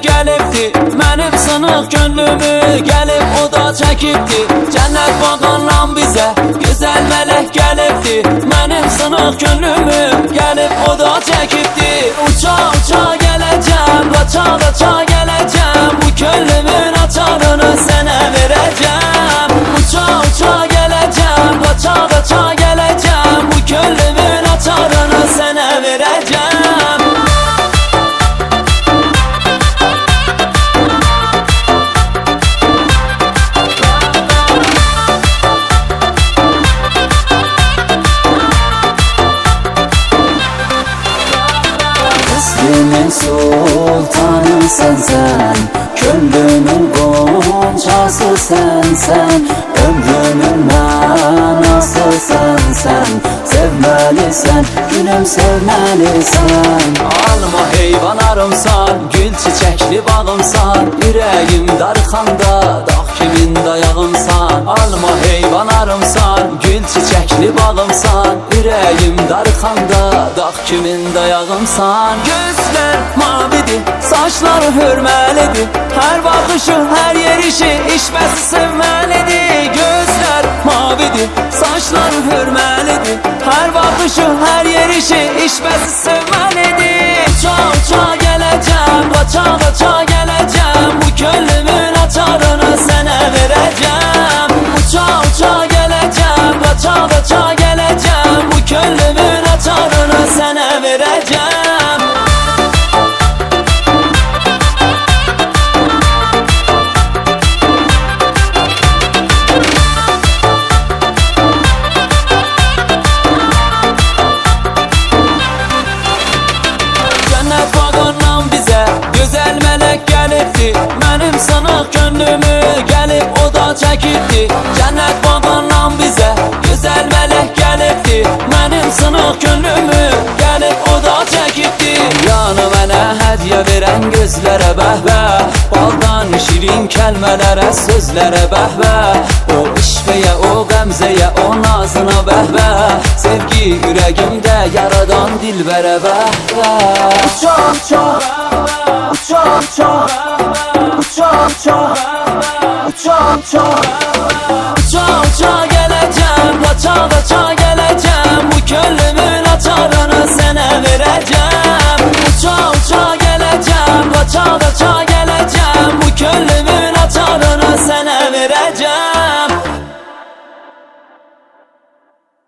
gəlibdi, mənim sınıq könlümü gəlib o da çəkibdi. Cənnət bağından bizə gözəl mələk gəlibdi, mənim sınıq könlümü gəlib o da çəkibdi. Uça uça gələcəm, qaça qaça gələcəm, bu könlümün açarını sənə verəcəm. Uça uça gələcəm, qaça qaça gələcəm, bu könlümün açarını sənə verəcəm. Üstümün sultanı sensen, könlümün gonçası sensen, ömrümün manası sensen. Sevmelisən, gülüm sevmelisən. Alma heyvanarımsan, gül çiçəkli bağımsan, ürəyim darxanda dağ kimin dayağımsan. Alma heyvanarımsan, gül çiçəkli bağımsan, ürəyim darxanda dağ kimin dayağımsan. Gözlər mavidir, saçları hörməlidir, hər baxışı, hər yerişi, işməsi sevməlidir. Gözlər mavidir, saçları hörməlidir, hər baxışı, hər yerişi, işməsi sevməlidir. Uça uça gələcəm, qaça qaça gələcəm, bu könlümün açarını sənə verəcəm. Uça uça gələcəm, qaça qaça gələcəm, bu könlümün açarını sənə verəcəm. Mənim sınıq könlümü gəlib o da çəkibdi. Cənnət bağından bizə gözəl mələk gəlibdi, mənim sınıq könlümü gəlib o da çəkibdi. Yanı mənə hədiyyə verən gözlərə bəhbə, baldan şirin kəlmələrə, sözlərə bəhbə. O işvəyə, o qəmzəyə, o nazına bəhbə, sevgi ürəyimdə yaradan dilbərə bəhbə. Uça uça, uça uça, uça uça, uça uça, uça uça gələcəm, qaça qaça gələcəm, bu könlümün açarını